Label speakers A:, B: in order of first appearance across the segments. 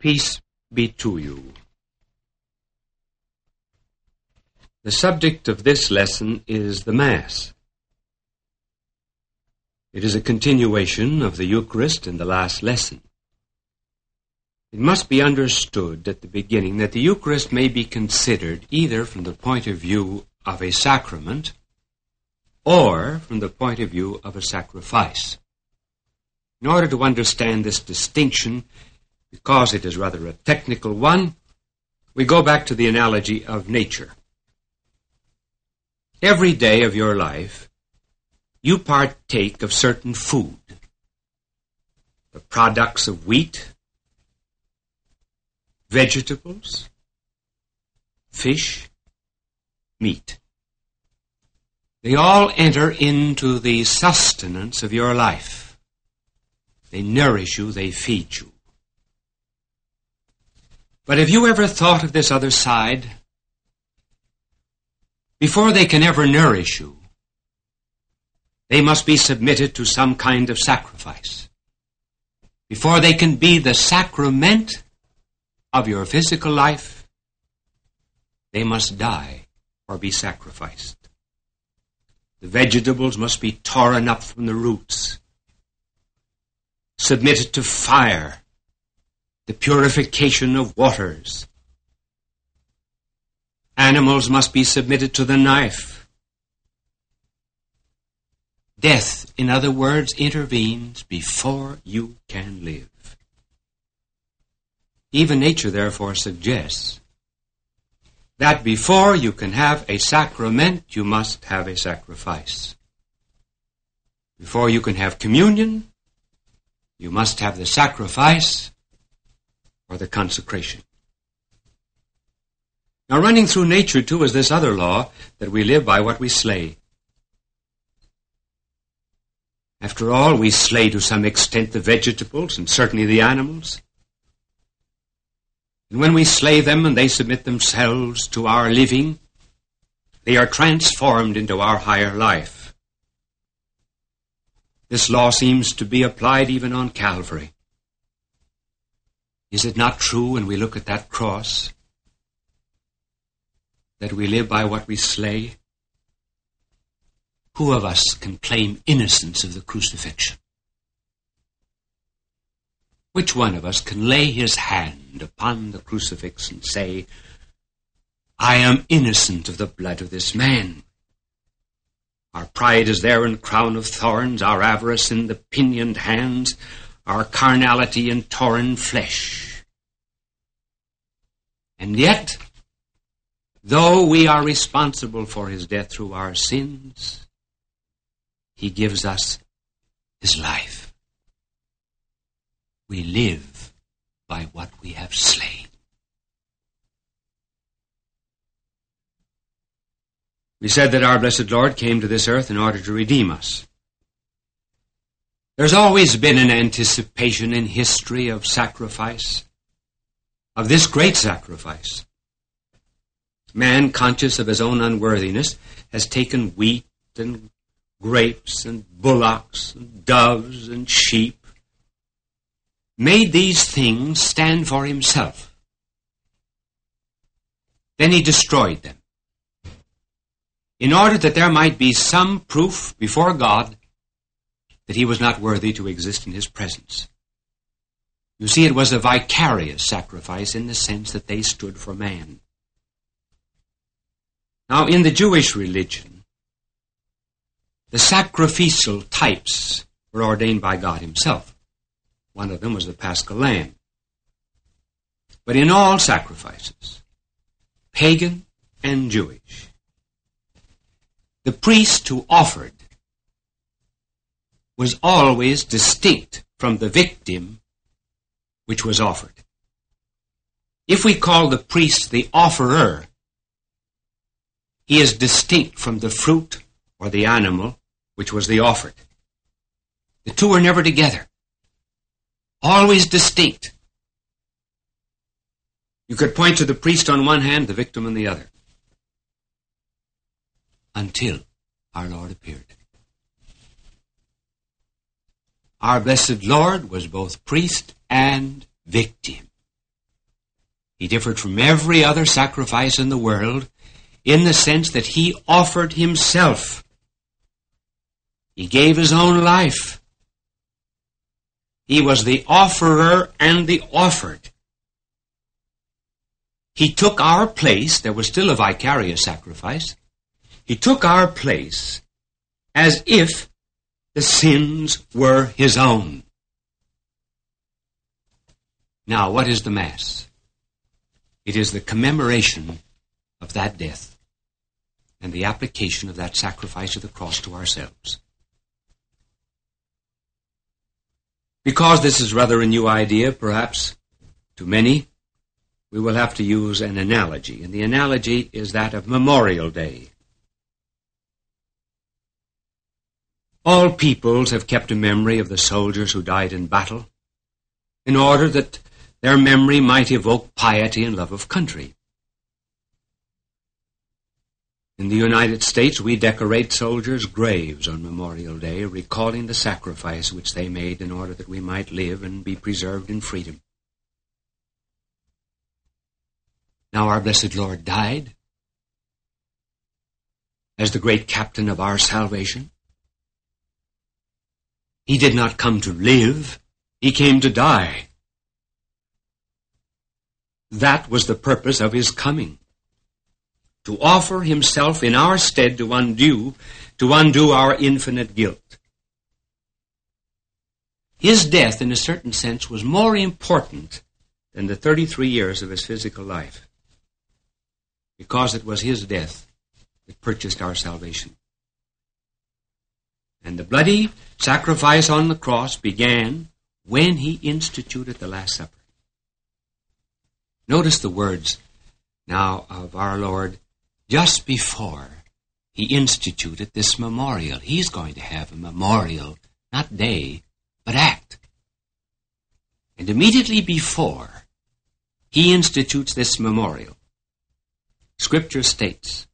A: Peace be to you. The subject of this lesson is the Mass. It is a continuation of the Eucharist in the last lesson. It must be understood at the beginning that the Eucharist may be considered either from the point of view of a sacrament or from the point of view of a sacrifice. In order to understand this distinction, because it is rather a technical one, we go back to the analogy of nature. Every day of your life, you partake of certain food, the products of wheat, vegetables, fish, meat. They all enter into the sustenance of your life. They nourish you, they feed you. But have you ever thought of this other side? Before they can ever nourish you, they must be submitted to some kind of sacrifice. Before they can be the sacrament of your physical life, they must die or be sacrificed. The vegetables must be torn up from the roots, submitted to fire, the purification of waters. Animals must be submitted to the knife. Death, in other words, intervenes before you can live. Even nature, therefore, suggests that before you can have a sacrament, you must have a sacrifice. Before you can have communion, you must have the sacrifice or the consecration. Now, running through nature, too, is this other law that we live by what we slay. After all, we slay to some extent the vegetables and certainly the animals. And when we slay them and they submit themselves to our living, they are transformed into our higher life. This law seems to be applied even on Calvary. Is it not true when we look at that cross that we live by what we slay? Who of us can claim innocence of the crucifixion? Which one of us can lay his hand upon the crucifix and say, I am innocent of the blood of this man? Our pride is there in crown of thorns, our avarice in the pinioned hands, our carnality in torn flesh. And yet, though we are responsible for his death through our sins, he gives us his life. We live by what we have slain. We said that our blessed Lord came to this earth in order to redeem us. There's always been an anticipation in history of sacrifice, of this great sacrifice. Man, conscious of his own unworthiness, has taken wheat and grapes and bullocks and doves and sheep, made these things stand for himself. Then he destroyed them, in order that there might be some proof before God that he was not worthy to exist in his presence. You see, it was a vicarious sacrifice in the sense that they stood for man. Now, in the Jewish religion, the sacrificial types were ordained by God himself. One of them was the Paschal Lamb. But in all sacrifices, pagan and Jewish, the priest who offered was always distinct from the victim which was offered. If we call the priest the offerer, he is distinct from the fruit or the animal which was the offered. The two are never together. Always distinct. You could point to the priest on one hand, the victim on the other. Until our Lord appeared. Our blessed Lord was both priest and victim. He differed from every other sacrifice in the world in the sense that he offered himself. He gave his own life. He was the offerer and the offered. He took our place. There was still a vicarious sacrifice. He took our place as if the sins were his own. Now, what is the Mass? It is the commemoration of that death and the application of that sacrifice of the cross to ourselves. Because this is rather a new idea, perhaps, to many, we will have to use an analogy, and the analogy is that of Memorial Day. All peoples have kept a memory of the soldiers who died in battle in order that their memory might evoke piety and love of country. In the United States, we decorate soldiers' graves on Memorial Day, recalling the sacrifice which they made in order that we might live and be preserved in freedom. Now our blessed Lord died as the great captain of our salvation. He did not come to live, he came to die. That was the purpose of his coming, to offer himself in our stead to undo our infinite guilt. His death, in a certain sense, was more important than the 33 years of his physical life, because it was his death that purchased our salvation. And the bloody sacrifice on the cross began when he instituted the Last Supper. Notice the words now of our Lord just before he instituted this memorial. He's going to have a memorial, not day, but act. And immediately before he institutes this memorial, Scripture states,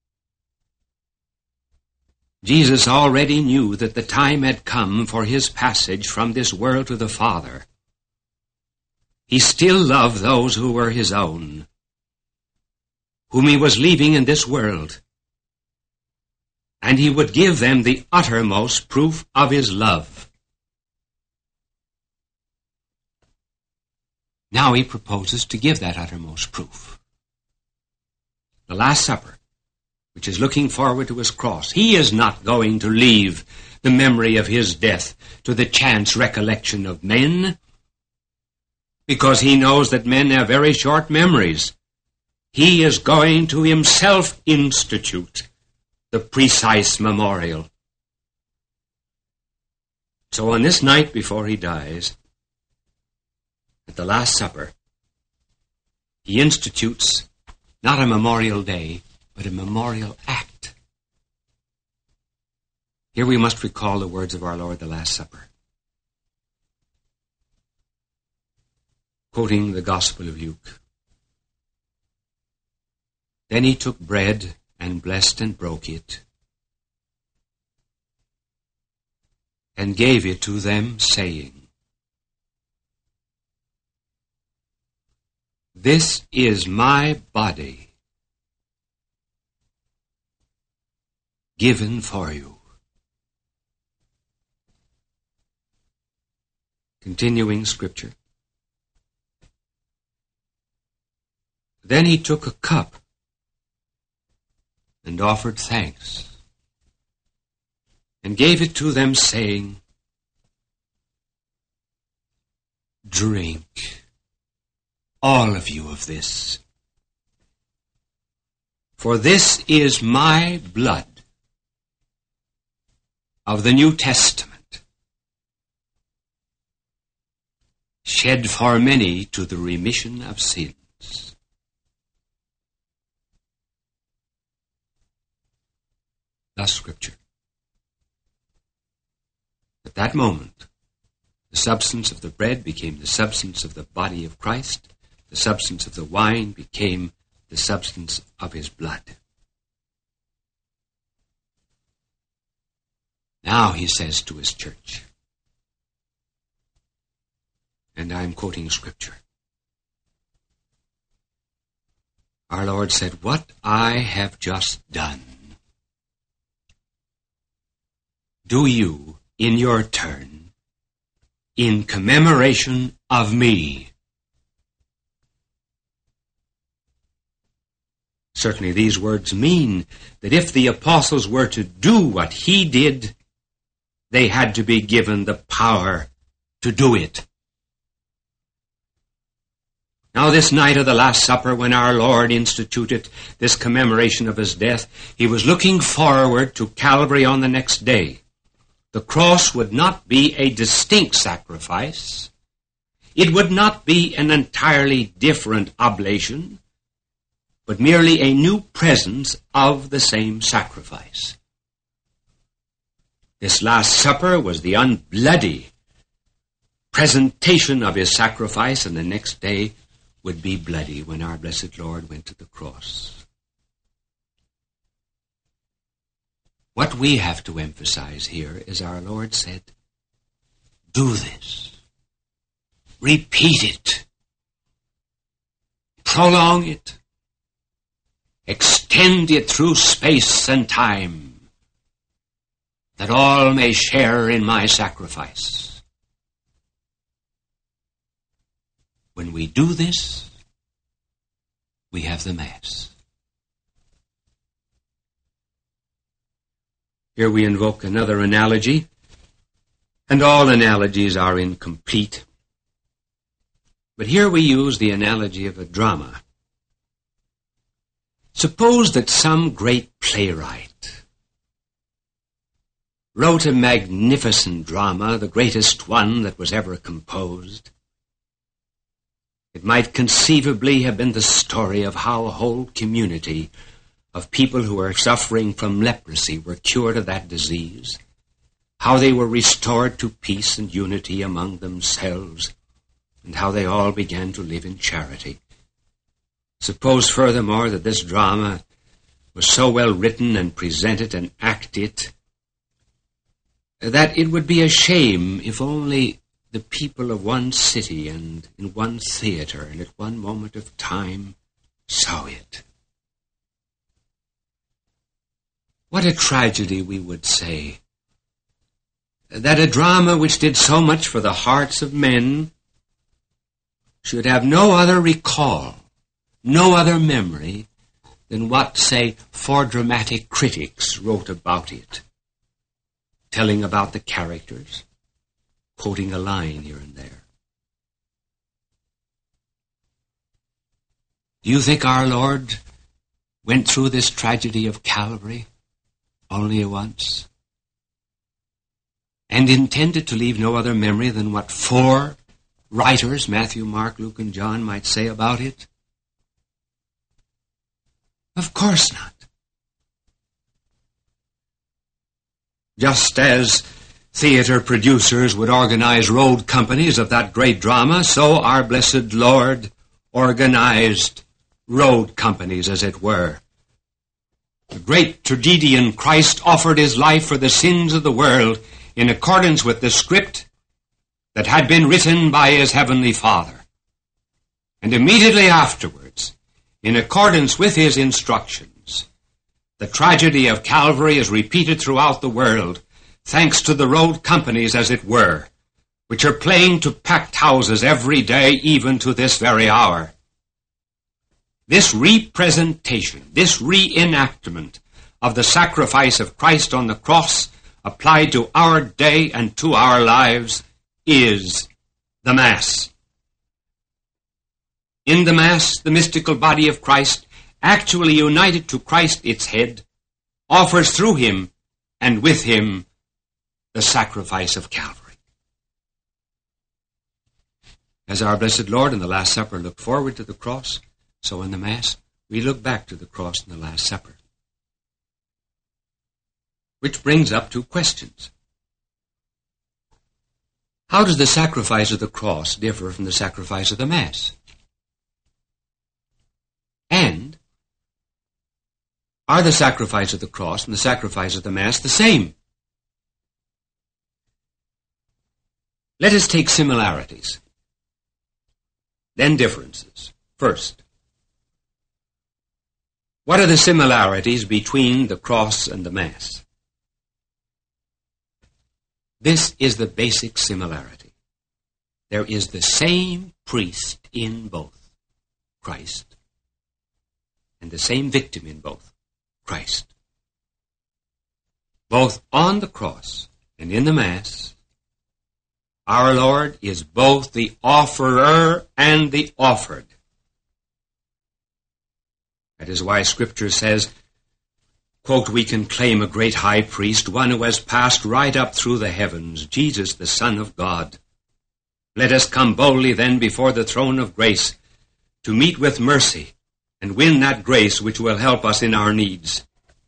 A: Jesus already knew that the time had come for his passage from this world to the Father. He still loved those who were his own, whom he was leaving in this world, and he would give them the uttermost proof of his love. Now he proposes to give that uttermost proof. The Last Supper, which is looking forward to his cross. He is not going to leave the memory of his death to the chance recollection of men, because he knows that men have very short memories. He is going to himself institute the precise memorial. So on this night before he dies, at the Last Supper, he institutes not a memorial day, but a memorial act. Here we must recall the words of our Lord, the Last Supper. Quoting the Gospel of Luke. Then he took bread and blessed and broke it, and gave it to them, saying, This is my body, given for you. Continuing Scripture. Then he took a cup and offered thanks, and gave it to them, saying, Drink, all of you, of this, for this is my blood of the New Testament, shed for many to the remission of sins. Thus Scripture. At that moment, the substance of the bread became the substance of the body of Christ. The substance of the wine became the substance of his blood. Now he says to his church, and I'm quoting Scripture, Our Lord said, "What I have just done, do you, in your turn, in commemoration of me." Certainly these words mean that if the apostles were to do what he did, they had to be given the power to do it. Now this night of the Last Supper, when our Lord instituted this commemoration of his death, he was looking forward to Calvary on the next day. The cross would not be a distinct sacrifice. It would not be an entirely different oblation, but merely a new presence of the same sacrifice. This Last Supper was the unbloody presentation of his sacrifice, and the next day would be bloody when our blessed Lord went to the cross. What we have to emphasize here is our Lord said, "Do this. Repeat it. Prolong it. Extend it through space and time, that all may share in my sacrifice." When we do this, we have the Mass. Here we invoke another analogy, and all analogies are incomplete. But here we use the analogy of a drama. Suppose that some great playwright wrote a magnificent drama, the greatest one that was ever composed. It might conceivably have been the story of how a whole community of people who were suffering from leprosy were cured of that disease, how they were restored to peace and unity among themselves, and how they all began to live in charity. Suppose, furthermore, that this drama was so well written and presented and acted that it would be a shame if only the people of one city and in one theater and at one moment of time saw it. What a tragedy, we would say, that a drama which did so much for the hearts of men should have no other recall, no other memory than what, say, 4 dramatic critics wrote about it, telling about the characters, quoting a line here and there. Do you think our Lord went through this tragedy of Calvary only once, and intended to leave no other memory than what 4 writers, Matthew, Mark, Luke, and John, might say about it? Of course not. Just as theater producers would organize road companies of that great drama, so our blessed Lord organized road companies, as it were. The great tragedian Christ offered his life for the sins of the world in accordance with the script that had been written by his heavenly Father. And immediately afterwards, in accordance with his instructions, the tragedy of Calvary is repeated throughout the world, thanks to the road companies, as it were, which are playing to packed houses every day, even to this very hour. This representation, this reenactment of the sacrifice of Christ on the cross applied to our day and to our lives is the Mass. In the Mass, the mystical body of Christ, actually united to Christ its head, offers through him and with him the sacrifice of Calvary. As our blessed Lord in the Last Supper looked forward to the cross, so in the Mass we look back to the cross in the Last Supper. Which brings up 2 questions. How does the sacrifice of the cross differ from the sacrifice of the Mass? And are the sacrifice of the cross and the sacrifice of the Mass the same? Let us take similarities, then differences. First, What are the similarities between the cross and the Mass? This is the basic similarity. There is the same priest in both, Christ, and the same victim in both, Christ. Both on the cross and in the Mass, our Lord is both the offerer and the offered. That is why Scripture says, quote, we can claim a great high priest, one who has passed right up through the heavens, Jesus, the Son of God. Let us come boldly then before the throne of grace to meet with mercy and win that grace which will help us in our needs.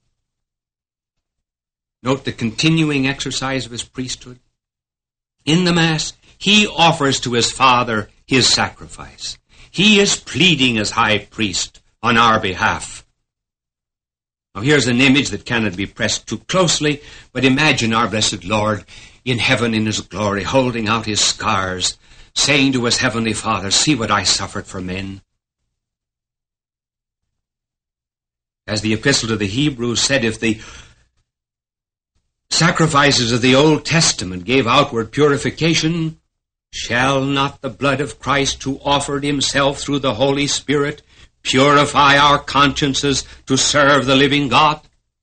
A: Note the continuing exercise of his priesthood. In the Mass, he offers to his Father his sacrifice. He is pleading as high priest on our behalf. Now here's an image that cannot be pressed too closely, but imagine our blessed Lord in heaven in his glory, holding out his scars, saying to his heavenly Father, see what I suffered for men. As the Epistle to the Hebrews said, if the sacrifices of the Old Testament gave outward purification, shall not the blood of Christ, who offered himself through the Holy Spirit, purify our consciences to serve the living God?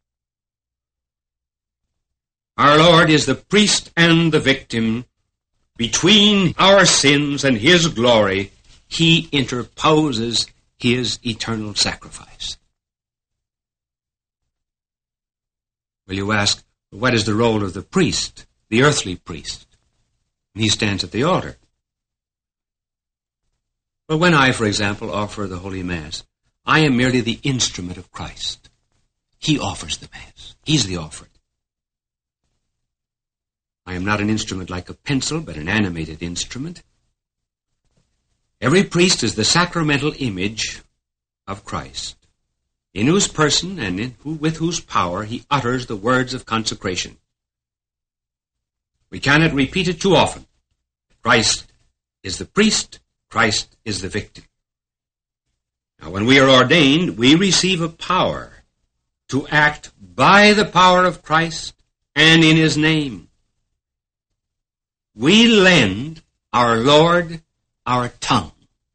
A: Our Lord is the priest and the victim. Between our sins and his glory, he interposes his eternal sacrifice. Well, you ask, what is the role of the priest, the earthly priest? And he stands at the altar. Well, when I, for example, offer the Holy Mass, I am merely the instrument of Christ. He offers the Mass. He's the offered. I am not an instrument like a pencil, but an animated instrument. Every priest is the sacramental image of Christ, in whose person and with whose power he utters the words of consecration. We cannot repeat it too often. Christ is the priest, Christ is the victim. Now, when we are ordained, we receive a power to act by the power of Christ and in his name. We lend our Lord our tongue.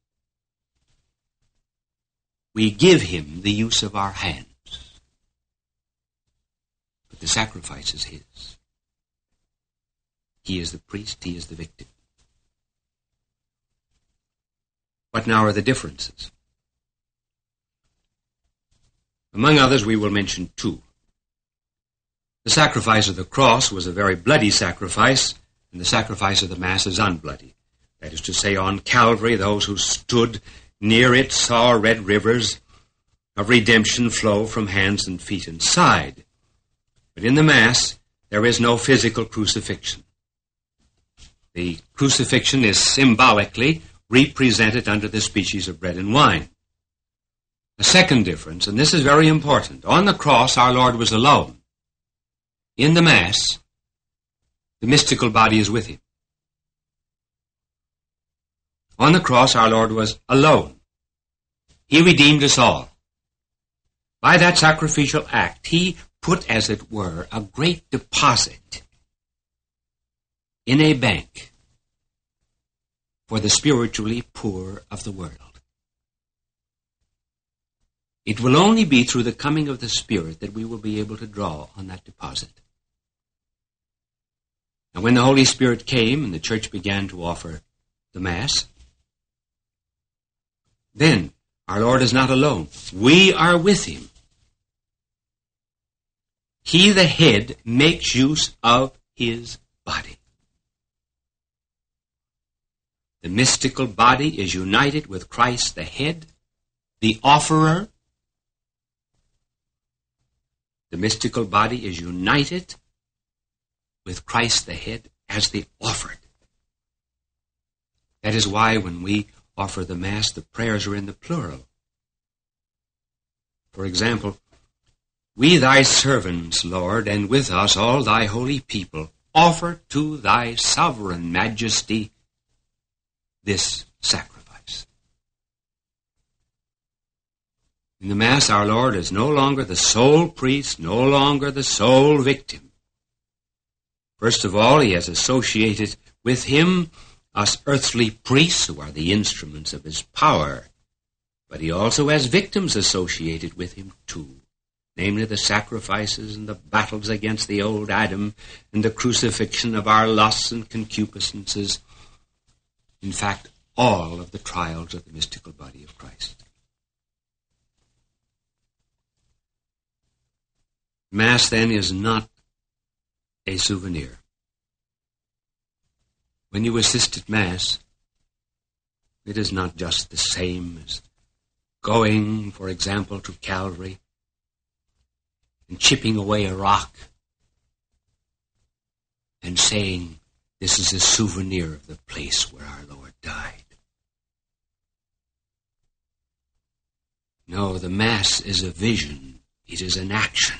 A: We give him the use of our hands. But the sacrifice is his. He is the priest, he is the victim. What now are the differences? Among others, we will mention two. The sacrifice of the cross was a very bloody sacrifice, and the sacrifice of the Mass is unbloody. That is to say, on Calvary, those who stood near it saw red rivers of redemption flow from hands and feet and side. But in the Mass, there is no physical crucifixion. The crucifixion is symbolically represented under the species of bread and wine. A second difference, and this is very important. On the cross, our Lord was alone. In the Mass, the mystical body is with him. On the cross, our Lord was alone. He redeemed us all. By that sacrificial act, he put, as it were, a great deposit in a bank for the spiritually poor of the world. It will only be through the coming of the Spirit that we will be able to draw on that deposit. And when the Holy Spirit came and the church began to offer the Mass, then our Lord is not alone. We are with him. He, the head, makes use of his body. The mystical body is united with Christ, the head, the offerer. The mystical body is united with Christ, the head, as the offered. That is why when we offer the Mass, the prayers are in the plural. For example, we thy servants, Lord, and with us all thy holy people, offer to thy sovereign majesty this sacrifice. In the Mass, our Lord is no longer the sole priest, no longer the sole victim. First of all, he has associated with him us earthly priests who are the instruments of his power. But he also has victims associated with him too, namely the sacrifices and the battles against the old Adam and the crucifixion of our lusts and concupiscences. In fact, all of the trials of the mystical body of Christ. Mass, then, is not a souvenir. When you assist at Mass, it is not just the same as going, for example, to Calvary and chipping away a rock and saying, this is a souvenir of the place where our Lord died. No, the Mass is a vision. It is an action.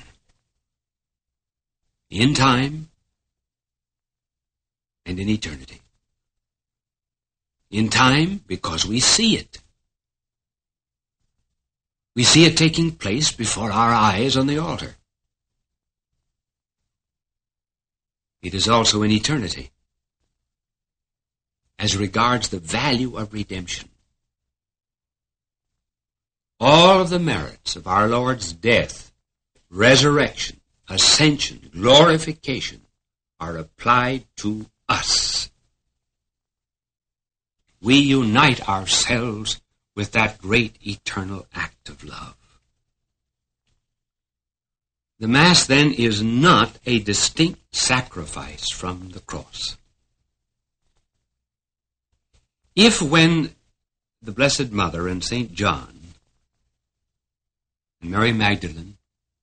A: In time and in eternity. In time, because we see it. We see it taking place before our eyes on the altar. It is also in eternity, as regards the value of redemption. All of the merits of our Lord's death, resurrection, ascension, glorification are applied to us. We unite ourselves with that great eternal act of love. The Mass, then, is not a distinct sacrifice from the cross. If when the Blessed Mother and St. John and Mary Magdalene,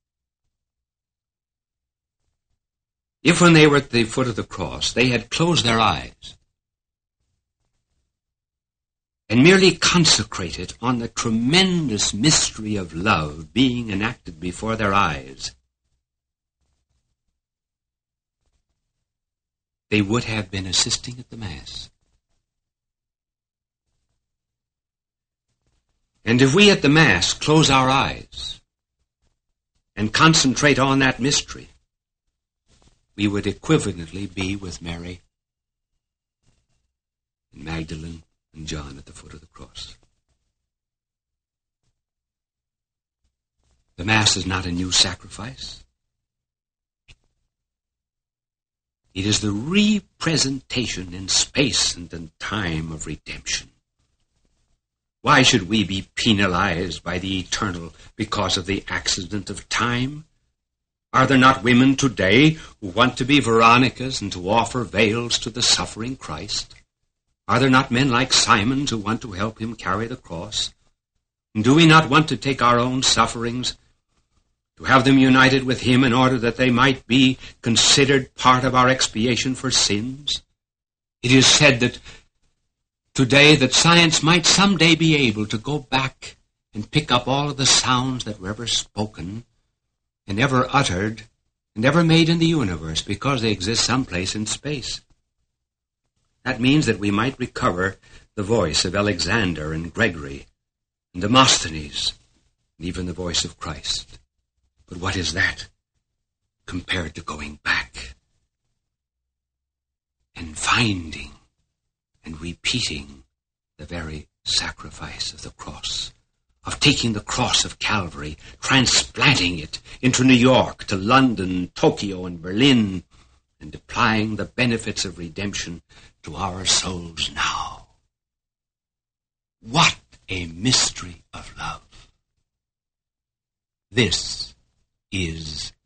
A: if when they were at the foot of the cross, they had closed their eyes and merely concentrated on the tremendous mystery of love being enacted before their eyes, they would have been assisting at the Mass. And if we at the Mass close our eyes and concentrate on that mystery, we would equivalently be with Mary and Magdalene and John at the foot of the cross. The Mass is not a new sacrifice. It is the representation in space and in time of redemption. Why should we be penalized by the eternal because of the accident of time? Are there not women today who want to be Veronicas and to offer veils to the suffering Christ? Are there not men like Simons who want to help him carry the cross? And do we not want to take our own sufferings, to have them united with him in order that they might be considered part of our expiation for sins? It is said that today that science might someday be able to go back and pick up all of the sounds that were ever spoken and ever uttered and ever made in the universe because they exist someplace in space. That means that we might recover the voice of Alexander and Gregory and Demosthenes and even the voice of Christ. But what is that compared to going back and finding and repeating the very sacrifice of the cross, of taking the cross of Calvary, transplanting it into New York, to London, Tokyo, and Berlin, and applying the benefits of redemption to our souls now? What a mystery of love! This is